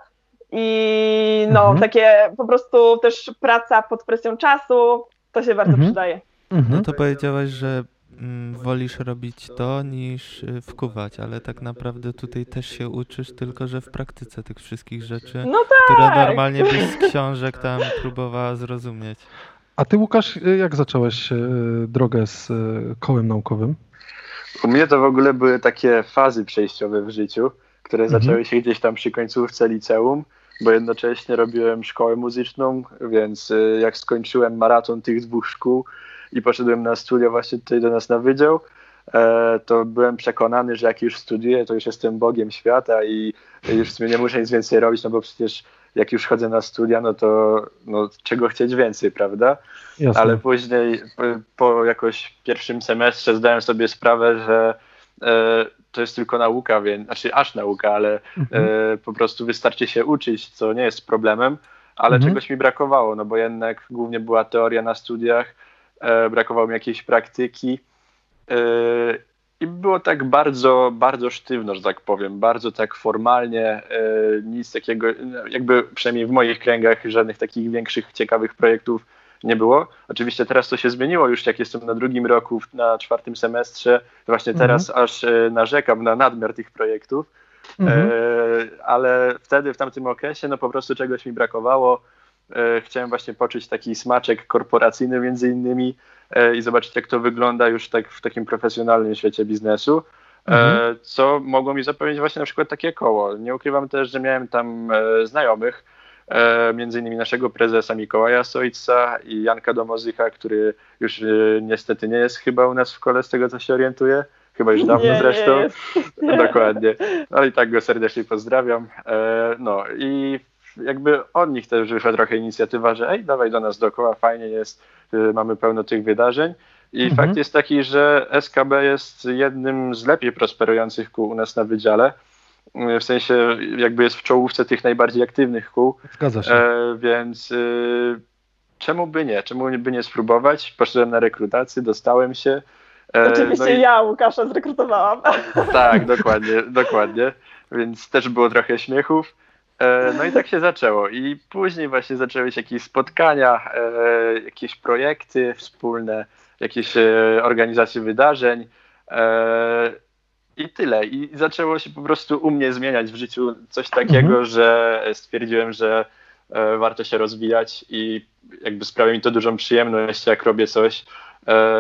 I no, Mhm. takie po prostu też praca pod presją czasu, to się bardzo Mhm. przydaje. Mhm. No to powiedziałaś, że mm, wolisz robić to niż y, wkuwać, ale tak naprawdę tutaj też się uczysz, tylko że w praktyce tych wszystkich rzeczy, No które tak. normalnie byś z książek tam próbowała zrozumieć. A ty, Łukasz, jak zacząłeś e, drogę z e, kołem naukowym? U mnie to w ogóle były takie fazy przejściowe w życiu, które Mhm. zaczęły się gdzieś tam przy końcówce liceum, bo jednocześnie robiłem szkołę muzyczną, więc y, jak skończyłem maraton tych dwóch szkół i poszedłem na studia właśnie tutaj do nas na wydział, e, to byłem przekonany, że jak już studiuję, to już jestem Bogiem świata i już w sumie nie muszę nic więcej robić, no bo przecież jak już chodzę na studia, no to no, czego chcieć więcej, prawda? Jasne. Ale później po, po jakoś pierwszym semestrze zdałem sobie sprawę, że e, to jest tylko nauka, więc, znaczy aż nauka, ale Mhm. e, po prostu wystarczy się uczyć, co nie jest problemem, ale Mhm. czegoś mi brakowało, no bo jednak głównie była teoria na studiach, e, brakowało mi jakiejś praktyki e, i było tak bardzo, bardzo sztywno, że tak powiem, bardzo tak formalnie, e, nic takiego, jakby przynajmniej w moich kręgach żadnych takich większych, ciekawych projektów nie było. Oczywiście teraz to się zmieniło, już jak jestem na drugim roku, na czwartym semestrze, to właśnie Mhm. teraz aż e, narzekam na nadmiar tych projektów, Mhm. e, ale wtedy, w tamtym okresie, no po prostu czegoś mi brakowało. E, chciałem właśnie poczuć taki smaczek korporacyjny między innymi e, i zobaczyć, jak to wygląda już tak w takim profesjonalnym świecie biznesu, e, Mhm. co mogło mi zapewnić właśnie na przykład takie koło. Nie ukrywam też, że miałem tam e, znajomych, e, między innymi naszego prezesa Mikołaja Sojca i Janka Domozycha, który już e, niestety nie jest chyba u nas w kole, z tego co się orientuję. Chyba już dawno Nie, zresztą. nie jest. Dokładnie. No i tak go serdecznie pozdrawiam. E, no i jakby od nich też wyszła trochę inicjatywa, że ej, dawaj do nas dookoła, fajnie jest, y, mamy pełno tych wydarzeń. I Mhm. fakt jest taki, że S K B jest jednym z lepiej prosperujących kół u nas na wydziale. Y, W sensie jakby jest w czołówce tych najbardziej aktywnych kół, Zgadza się. e, więc y, czemu by nie? Czemu by nie spróbować? Poszedłem na rekrutację, dostałem się. E, Oczywiście no i- ja Łukasza zrekrutowałam. tak, dokładnie, dokładnie. Więc też było trochę śmiechów. E, No i tak się zaczęło. I później właśnie zaczęły się jakieś spotkania, e, jakieś projekty wspólne, jakieś e, organizacje wydarzeń. E, I tyle. I zaczęło się po prostu u mnie zmieniać w życiu coś takiego, Mhm. że stwierdziłem, że e, warto się rozwijać i jakby sprawia mi to dużą przyjemność, jak robię coś, e,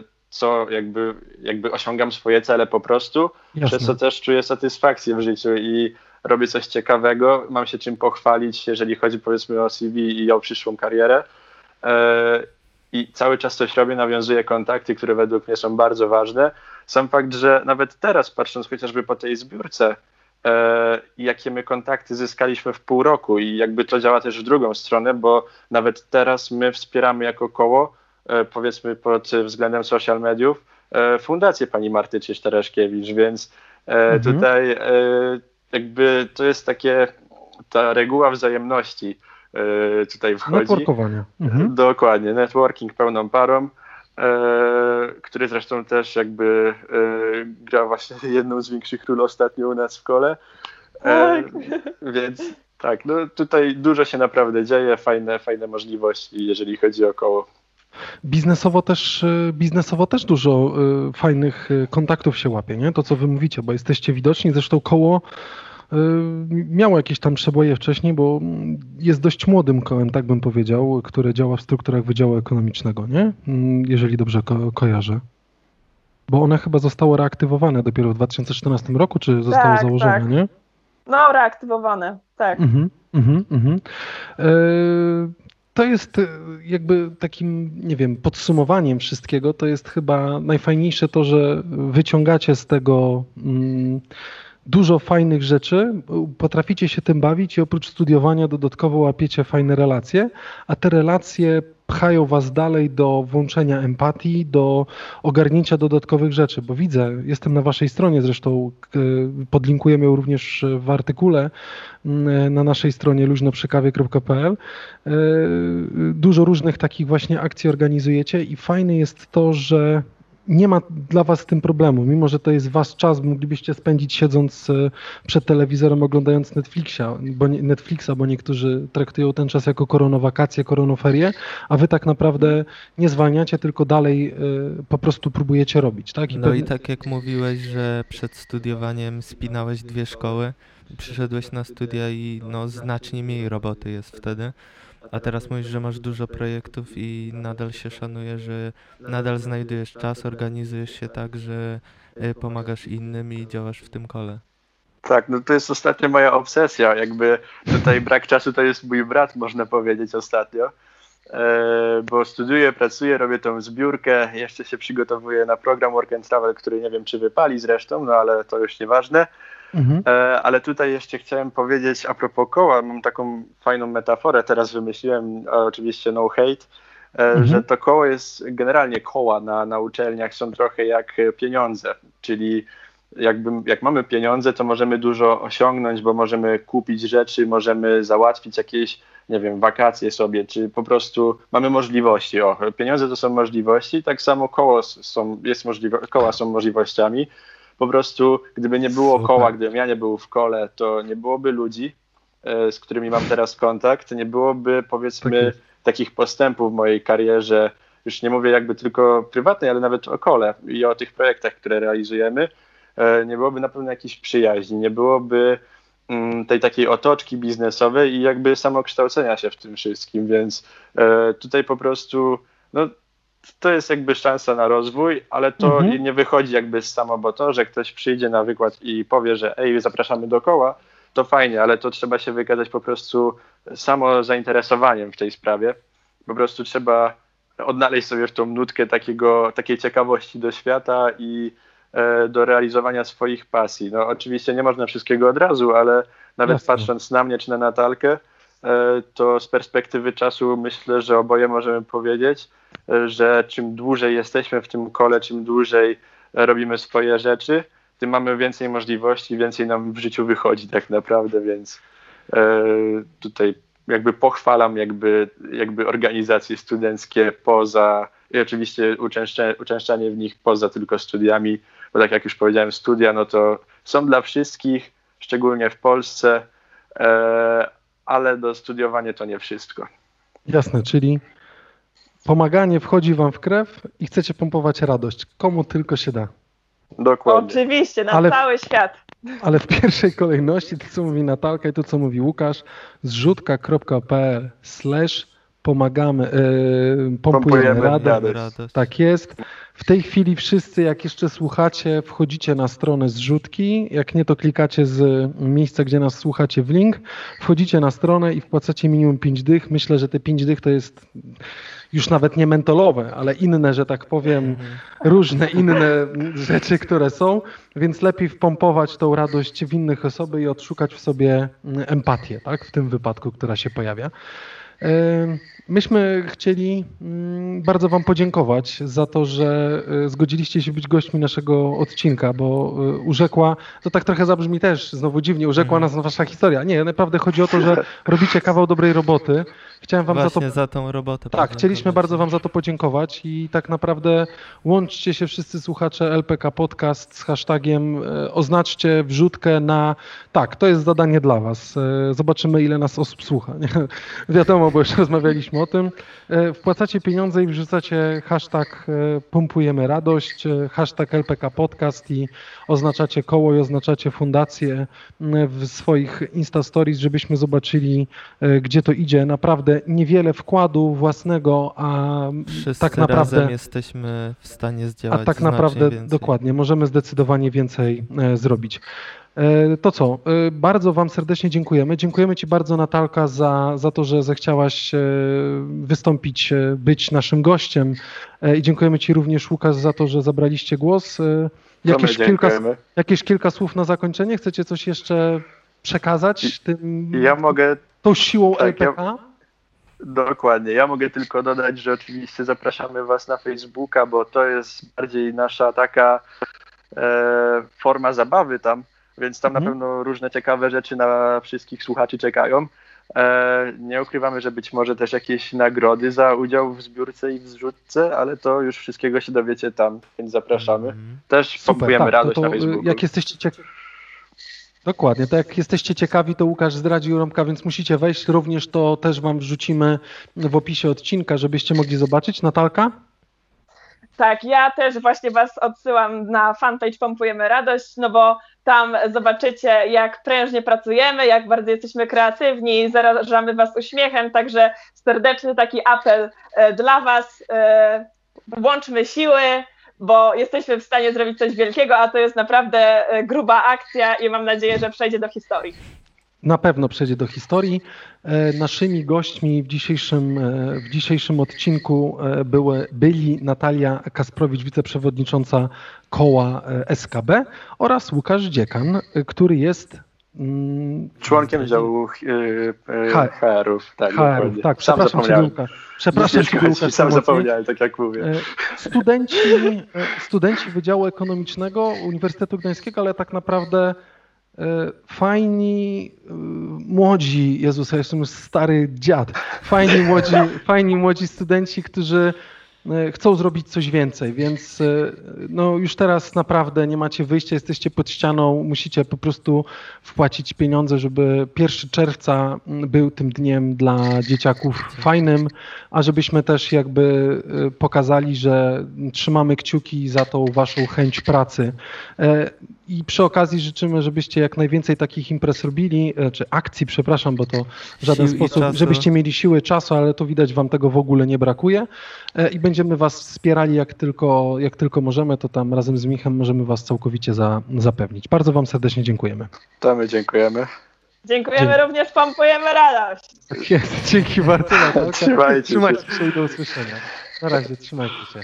co jakby, jakby osiągam swoje cele po prostu, przez co Jasne. też czuję satysfakcję w życiu i robię coś ciekawego, mam się czym pochwalić, jeżeli chodzi powiedzmy o C V i o przyszłą karierę. E, I cały czas coś robię, nawiązuję kontakty, które według mnie są bardzo ważne. Sam fakt, że nawet teraz, patrząc chociażby po tej zbiórce, e, jakie my kontakty zyskaliśmy w pół roku i jakby to działa też w drugą stronę, bo nawet teraz my wspieramy jako koło, e, powiedzmy pod względem social mediów, e, fundację pani Marty Czyż-Tereszkiewicz, więc e, Mhm. tutaj e, jakby to jest takie, ta reguła wzajemności e, tutaj wchodzi. Networkowanie. Mhm. Dokładnie, networking pełną parą, e, który zresztą też jakby e, gra właśnie jedną z większych ról ostatnio u nas w kole. E, Tak. Więc tak, no tutaj dużo się naprawdę dzieje, fajne, fajne możliwości, jeżeli chodzi o koło. Biznesowo też, y, biznesowo też dużo y, fajnych y, kontaktów się łapie, nie? To, co wy mówicie, bo jesteście widoczni. Zresztą koło y, miało jakieś tam przeboje wcześniej, bo mm, jest dość młodym kołem, tak bym powiedział, które działa w strukturach Wydziału Ekonomicznego, nie? Mm, Jeżeli dobrze ko- kojarzę. Bo one chyba zostało reaktywowane dopiero w dwa tysiące czternastym roku, czy zostało Tak, założone, tak. nie? No, reaktywowane, tak. Mhm, mhm, mhm. E, To jest e, jakby takim, nie wiem, podsumowaniem wszystkiego, to jest chyba najfajniejsze to, że wyciągacie z tego mm, dużo fajnych rzeczy, potraficie się tym bawić i oprócz studiowania dodatkowo łapiecie fajne relacje, a te relacje pchają was dalej do włączenia empatii, do ogarnięcia dodatkowych rzeczy, bo widzę, jestem na waszej stronie, zresztą podlinkujemy ją również w artykule na naszej stronie luźnoprzykawie kropka pe el. Dużo różnych takich właśnie akcji organizujecie i fajne jest to, że nie ma dla was z tym problemu, mimo że to jest wasz czas, moglibyście spędzić siedząc przed telewizorem, oglądając Netflixa, bo, Netflixa, bo niektórzy traktują ten czas jako koronowakacje, koronoferie, a wy tak naprawdę nie zwalniacie, tylko dalej y, po prostu próbujecie robić. Tak? I No pewnie... i tak jak mówiłeś, że przed studiowaniem spinałeś dwie szkoły, przyszedłeś na studia i no znacznie mniej roboty jest wtedy. A teraz mówisz, że masz dużo projektów i nadal się szanuje, że nadal znajdujesz czas, organizujesz się tak, że pomagasz innym i działasz w tym kole. Tak, no to jest ostatnio moja obsesja, jakby tutaj brak czasu to jest mój brat, można powiedzieć ostatnio, e, bo studiuję, pracuję, robię tą zbiórkę, jeszcze się przygotowuję na program Work and Travel, który nie wiem czy wypali zresztą, no ale to już nieważne. Mhm. E, ale tutaj jeszcze chciałem powiedzieć a propos koła, mam taką fajną metaforę, teraz wymyśliłem, oczywiście no hate, e, mhm. że to koło jest, generalnie koła na, na uczelniach są trochę jak pieniądze, czyli jakby, jak mamy pieniądze, to możemy dużo osiągnąć, bo możemy kupić rzeczy, możemy załatwić jakieś, nie wiem, wakacje sobie, czy po prostu mamy możliwości. O, pieniądze to są możliwości, tak samo koło są, jest możliwe, koła są możliwościami. Po prostu, gdyby nie było Super. koła, gdybym ja nie był w kole, to nie byłoby ludzi, e, z którymi mam teraz kontakt, nie byłoby, powiedzmy, tak takich postępów w mojej karierze, już nie mówię jakby tylko prywatnej, ale nawet o kole i o tych projektach, które realizujemy, e, nie byłoby na pewno jakiejś przyjaźni, nie byłoby mm, tej takiej otoczki biznesowej i jakby samokształcenia się w tym wszystkim, więc e, tutaj po prostu, no, to jest jakby szansa na rozwój, ale to mhm. nie wychodzi jakby samo, bo to, że ktoś przyjdzie na wykład i powie, że ej, zapraszamy do koła, to fajnie, ale to trzeba się wykazać po prostu samo zainteresowaniem w tej sprawie. Po prostu trzeba odnaleźć sobie w tą nutkę takiego, takiej ciekawości do świata i e, do realizowania swoich pasji. No oczywiście nie można wszystkiego od razu, ale nawet Jasne. patrząc na mnie czy na Natalkę, to z perspektywy czasu myślę, że oboje możemy powiedzieć, że czym dłużej jesteśmy w tym kole, czym dłużej robimy swoje rzeczy, tym mamy więcej możliwości, więcej nam w życiu wychodzi tak naprawdę, więc tutaj jakby pochwalam jakby, jakby organizacje studenckie poza, i oczywiście uczęszczanie, uczęszczanie w nich poza tylko studiami, bo tak jak już powiedziałem, studia no to są dla wszystkich, szczególnie w Polsce, ale do studiowania to nie wszystko. Jasne, czyli pomaganie wchodzi wam w krew i chcecie pompować radość, komu tylko się da. Dokładnie. Oczywiście, na ale, cały świat. Ale w pierwszej kolejności to, co mówi Natalka i to, co mówi Łukasz, zrzutka kropka pe el slash pomagamy, yy, pompujemy, pompujemy radość. radość. Tak jest. W tej chwili wszyscy, jak jeszcze słuchacie, wchodzicie na stronę zrzutki, jak nie, to klikacie z miejsca, gdzie nas słuchacie w link, wchodzicie na stronę i wpłacacie minimum pięć dych. Myślę, że te pięć dych to jest już nawet nie mentolowe, ale inne, że tak powiem, różne inne rzeczy, które są, więc lepiej wpompować tą radość w innych osoby i odszukać w sobie empatię, tak, w tym wypadku, która się pojawia. Myśmy chcieli bardzo wam podziękować za to, że zgodziliście się być gośćmi naszego odcinka, bo urzekła, to tak trochę zabrzmi też znowu dziwnie, urzekła nas wasza historia. Nie, naprawdę chodzi o to, że robicie kawał dobrej roboty. Chciałem wam Właśnie za to... za tą robotę. Tak, chcieliśmy bardzo wam za to podziękować i tak naprawdę łączcie się wszyscy słuchacze L P K Podcast z hashtagiem, oznaczcie wrzutkę na... Tak, to jest zadanie dla was. Zobaczymy, ile nas osób słucha. Nie? Wiadomo, bo już rozmawialiśmy o tym. Wpłacacie pieniądze i wrzucacie hashtag pompujemy radość, hashtag L P K Podcast i oznaczacie koło i oznaczacie fundację w swoich Insta Stories, żebyśmy zobaczyli, gdzie to idzie. Naprawdę niewiele wkładu własnego, a Wszyscy tak naprawdę razem jesteśmy w stanie zdziałać a tak naprawdę więcej. Dokładnie, możemy zdecydowanie więcej e, zrobić. E, to co, e, bardzo wam serdecznie dziękujemy. Dziękujemy ci bardzo, Natalka, za, za to, że zechciałaś e, wystąpić, e, być naszym gościem e, i dziękujemy ci również, Łukasz, za to, że zabraliście głos. E, jakieś, kilka, jakieś kilka słów na zakończenie? Chcecie coś jeszcze przekazać tym, ja mogę, tą siłą tak, L P K? Ja... Dokładnie. Ja mogę tylko dodać, że oczywiście zapraszamy Was na Facebooka, bo to jest bardziej nasza taka e, forma zabawy tam, więc tam Mhm. na pewno różne ciekawe rzeczy na wszystkich słuchaczy czekają. E, nie ukrywamy, że być może też jakieś nagrody za udział w zbiórce i w zrzutce, ale to już wszystkiego się dowiecie tam, więc zapraszamy. Mhm. Też Super, pompujemy tak, radość to, na to, y, Facebooku. jak jesteście ciekawi. Dokładnie, tak jak jesteście ciekawi, to Łukasz zdradził Romka, więc musicie wejść. Również to też wam wrzucimy w opisie odcinka, żebyście mogli zobaczyć. Natalka? Tak, ja też właśnie Was odsyłam na fanpage Pompujemy Radość, no bo tam zobaczycie, jak prężnie pracujemy, jak bardzo jesteśmy kreatywni, zarażamy Was uśmiechem, także serdeczny taki apel e, dla Was. E, łączmy siły, bo jesteśmy w stanie zrobić coś wielkiego, a to jest naprawdę e, gruba akcja i mam nadzieję, że przejdzie do historii. Na pewno przejdzie do historii. E, Naszymi gośćmi w dzisiejszym, e, w dzisiejszym odcinku e, były, byli Natalia Kasprowicz, wiceprzewodnicząca koła e, S K B oraz Łukasz Dziekan, e, który jest mm, Członkiem działu e, H- H R-ów. Tak, H R-ów. dokładnie. Tak, Sam przepraszam Ciebie zapomniałem. Łukasz. Przepraszam Nic nie Ciebie szkodzi, Łukasz. sam najmocniej. zapomniałem, tak jak mówię. E, Studenci, e, studenci Wydziału Ekonomicznego Uniwersytetu Gdańskiego, ale tak naprawdę e, fajni, e, młodzi, Jezus, ja jestem już stary dziad, fajni młodzi, fajni młodzi studenci, którzy e, chcą zrobić coś więcej, więc e, no już teraz naprawdę nie macie wyjścia, jesteście pod ścianą, musicie po prostu wpłacić pieniądze, żeby pierwszego czerwca był tym dniem dla dzieciaków fajnym, a żebyśmy też jakby e, pokazali, że trzymamy kciuki za tą waszą chęć pracy. E, I przy okazji życzymy, żebyście jak najwięcej takich imprez robili, e, czy akcji, przepraszam, bo to w żaden Sił i sposób, czasu. żebyście mieli siły, czasu, ale to widać, wam tego w ogóle nie brakuje. E, I będziemy was wspierali jak tylko, jak tylko możemy, to tam razem z Michem możemy was całkowicie za, zapewnić. Bardzo wam serdecznie dziękujemy. To my dziękujemy. Dziękujemy Dzięki. również, Pompujemy Radość. Tak jest, dzięki bardzo. Natalka. Trzymajcie się. Trzymajcie się i do usłyszenia. Na razie, trzymajcie się.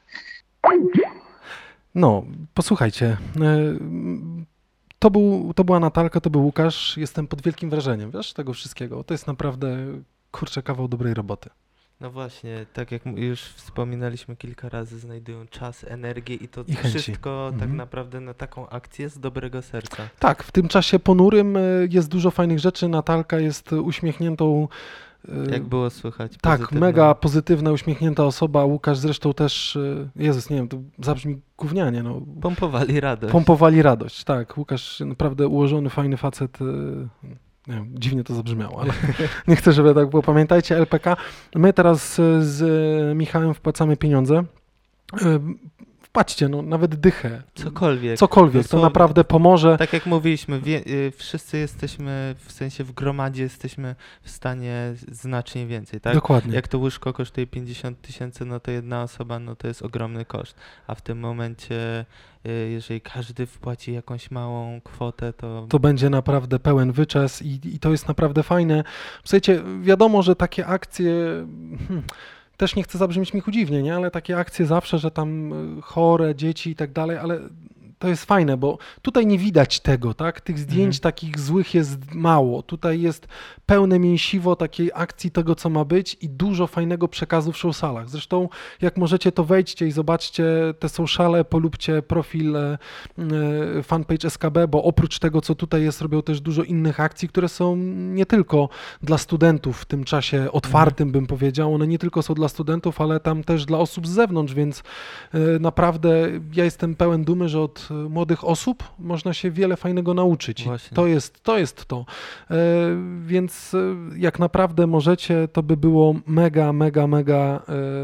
No, posłuchajcie. e, To, był, to była Natalka, to był Łukasz. Jestem pod wielkim wrażeniem, wiesz, tego wszystkiego. To jest naprawdę, kurczę, kawał dobrej roboty. No właśnie, tak jak m- już wspominaliśmy kilka razy, znajdują czas, energię i to I chęci. wszystko tak Mhm. naprawdę na taką akcję z dobrego serca. Tak, w tym czasie ponurym e, jest dużo fajnych rzeczy. Natalka jest uśmiechniętą. e, Jak było słychać. Tak, pozytywną- mega pozytywna, uśmiechnięta osoba. Łukasz zresztą też, e, Jezus, nie wiem, to zabrzmi gównianie, no. Pompowali radość. Pompowali radość, tak. Łukasz naprawdę ułożony, fajny facet. e, Nie wiem, dziwnie to zabrzmiało, ale nie chcę, żeby tak było. Pamiętajcie, L P K. My teraz e, z e, Michałem wpłacamy pieniądze. E, Wpłaćcie, no nawet dychę. Cokolwiek. Cokolwiek, to Dosłownie. naprawdę pomoże. Tak jak mówiliśmy, wie, y, wszyscy jesteśmy, w sensie w gromadzie jesteśmy w stanie znacznie więcej, tak? Dokładnie. Jak to łóżko kosztuje pięćdziesiąt tysięcy, no to jedna osoba, no to jest ogromny koszt. A w tym momencie, y, jeżeli każdy wpłaci jakąś małą kwotę, to... To będzie naprawdę pełen wyczes i, i to jest naprawdę fajne. Słuchajcie, wiadomo, że takie akcje, hmm, też nie chcę zabrzmieć mi dziwnie, nie? Ale takie akcje zawsze, że tam y, chore dzieci i tak dalej, ale to jest fajne, bo tutaj nie widać tego, tak? Tych zdjęć Mhm. takich złych jest mało. Tutaj jest pełne mięsiwo takiej akcji tego, co ma być i dużo fajnego przekazu w showsalach. Zresztą jak możecie, to wejdźcie i zobaczcie te sociale, polubcie profil, e, e, fanpage S K B, bo oprócz tego, co tutaj jest, robią też dużo innych akcji, które są nie tylko dla studentów w tym czasie otwartym, bym powiedział. One nie tylko są dla studentów, ale tam też dla osób z zewnątrz, więc e, naprawdę ja jestem pełen dumy, że od e, młodych osób można się wiele fajnego nauczyć. I Właśnie. To jest to. Jest to. E, Więc e, jak naprawdę możecie, to by było mega, mega, mega e,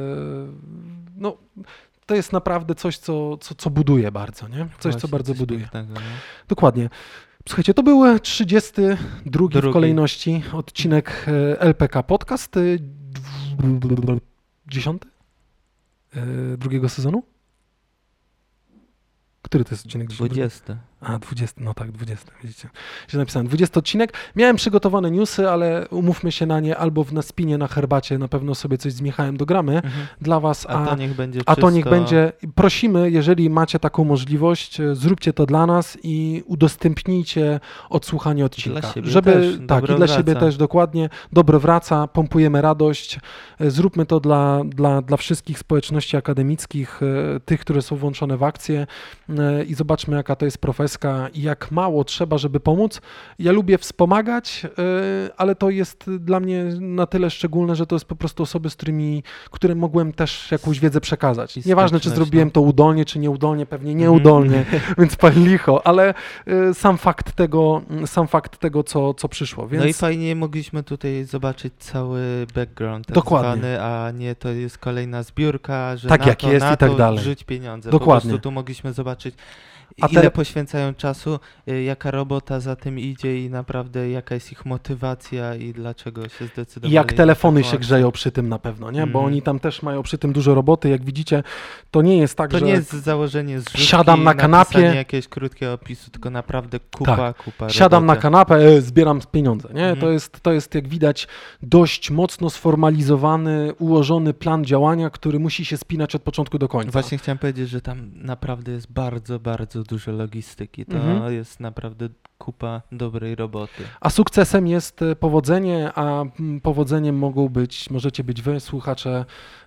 no to jest naprawdę coś, co, co, co buduje bardzo, nie? Coś, co Właśnie, bardzo coś buduje. pięknego, no. Dokładnie. Słuchajcie, to był trzydziesty drugi w Drugi. kolejności odcinek e, L P K Podcast. e, dw- Dziesiąty? E, Drugiego sezonu? Który to jest odcinek? Dziesiąty? dwudziesty. A, dwudziesty, no tak, dwudziesty, widzicie. Źle napisałem. dwudziesty odcinek. Miałem przygotowane newsy, ale umówmy się na nie albo w Naspinie, na herbacie, na pewno sobie coś z Michałem dogramy Mhm. dla was. A to niech będzie A to niech czysto- będzie, prosimy, jeżeli macie taką możliwość, e, zróbcie to dla nas i udostępnijcie odsłuchanie odcinka. Dla siebie żeby, też, tak, dobro i dla wraca. siebie też dokładnie, dobro wraca, pompujemy radość, e, zróbmy to dla, dla, dla wszystkich społeczności akademickich, e, tych, które są włączone w akcję e, i zobaczmy, jaka to jest profeska i jak mało trzeba, żeby pomóc. Ja lubię wspomagać, e, ale to jest dla mnie na tyle szczególne, że to jest po prostu osoby, z którymi, którym mogłem też jakąś wiedzę przekazać. I Nieważne, czy społeczność, zrobiłem no. to udolnie, czy nieudolnie, pewnie Mhm. nieudolnie, więc pal licho, ale y, sam fakt tego, sam fakt tego co, co przyszło, więc No i fajnie mogliśmy tutaj zobaczyć cały background tak Dokładnie. zwany, a nie to jest kolejna zbiórka, że Tak na jak to, jest na i tak to dalej. wrzuć pieniądze. Dokładnie. Po prostu tu mogliśmy zobaczyć, A ile te- poświęcają czasu, y, jaka robota za tym idzie i naprawdę jaka jest ich motywacja i dlaczego się i zdecydowali. jak na telefony taką się akcję. grzeją przy tym na pewno, nie? Bo Mhm. oni tam też mają przy tym dużo roboty, jak widzicie, to nie jest tak, To że nie jest założenie zrzutki, Siadam na kanapie. napisanie jakiegoś krótkiego opisu, tylko naprawdę kupa, Tak. kupa siadam na roboty. kanapę, e, zbieram pieniądze, nie? Mhm. To jest, to jest, jak widać, dość mocno sformalizowany, ułożony plan działania, który musi się spinać od początku do końca. Właśnie chciałem powiedzieć, że tam naprawdę jest bardzo, bardzo dużo logistyki. To Mhm. jest naprawdę kupa dobrej roboty. A sukcesem jest e, powodzenie, a mm, powodzeniem mogą być, możecie być wy, słuchacze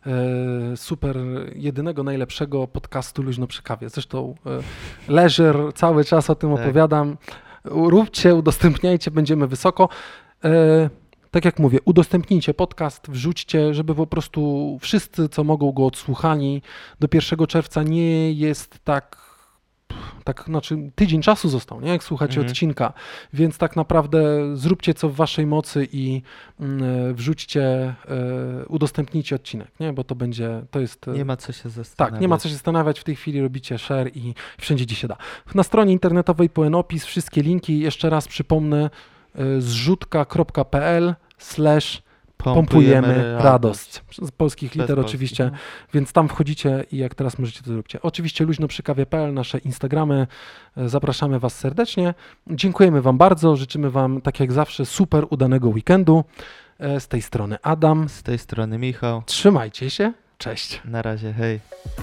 e, super, jedynego, najlepszego podcastu Luźno przy kawie. Zresztą e, Leisure, cały czas o tym Tak. opowiadam. Róbcie, udostępniajcie, będziemy wysoko. E, tak jak mówię, udostępnijcie podcast, wrzućcie, żeby po prostu wszyscy, co mogą, go odsłuchali. Do pierwszego czerwca nie jest tak, tak, znaczy tydzień czasu został, nie? Jak słuchacie Mhm. odcinka, więc tak naprawdę zróbcie co w waszej mocy i mm, wrzućcie, e, udostępnijcie odcinek, nie? Bo to będzie, to jest... e, Nie ma co się zastanawiać. tak, nie ma co się zastanawiać, w tej chwili robicie share i wszędzie, gdzie się da. Na stronie internetowej pełen opis, wszystkie linki, jeszcze raz przypomnę, e, zrzutka.pl slash pompujemy radość. Z polskich Bez liter polskich, oczywiście, no. więc tam wchodzicie i jak teraz możecie to zróbcie. Oczywiście luźno przy kawie kropka p l, nasze Instagramy, e, zapraszamy was serdecznie. Dziękujemy wam bardzo, życzymy wam tak jak zawsze super udanego weekendu. E, Z tej strony Adam. Z tej strony Michał. Trzymajcie się, cześć. Na razie, hej.